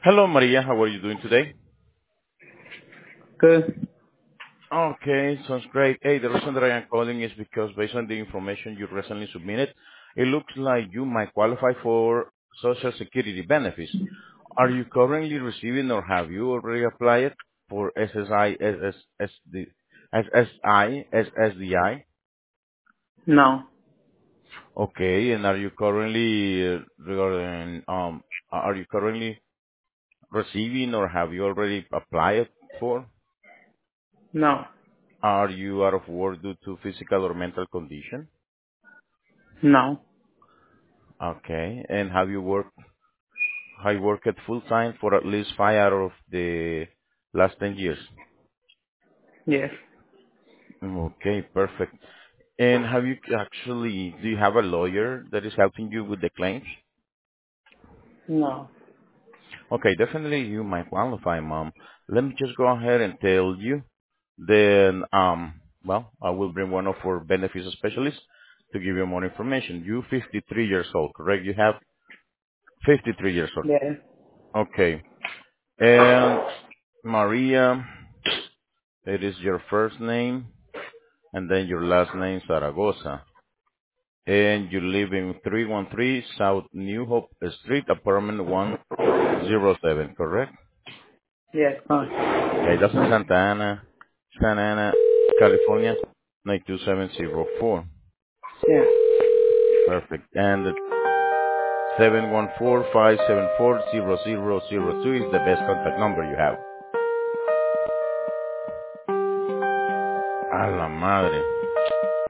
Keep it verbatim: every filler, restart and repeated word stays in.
Hello, Maria. How are you doing today? Good. Okay, sounds great. Hey, the reason that I am calling is because based on the information you recently submitted, it looks like you might qualify for Social Security benefits. Are you currently receiving or have you already applied for S S I, S S D, S S I, S S D I? No. Okay, and are you currently uh, regarding, um, are you currently receiving or have you already applied for? No. Are you out of work due to physical or mental condition? No. Okay. And have you worked, have you worked full time for at least five out of the last ten years? Yes. Okay, perfect. And have you actually, do you have a lawyer that is helping you with the claims? No. Okay, definitely you might qualify, mom. Let me just go ahead and tell you. Then, um, well, I will bring one of our benefits specialists to give you more information. You fifty-three years old, correct? You have fifty-three years old. Yes. Okay. And Maria, it is your first name and then your last name, Zaragoza. And you live in three one three South New Hope Street, apartment one oh seven, correct? Yes. Uh, Okay, that's in Santa Ana, Santa Ana, California, nine two seven zero four. yeah. Perfect. And the seven one four five seven four zero zero zero two is the best contact number you have. A la madre.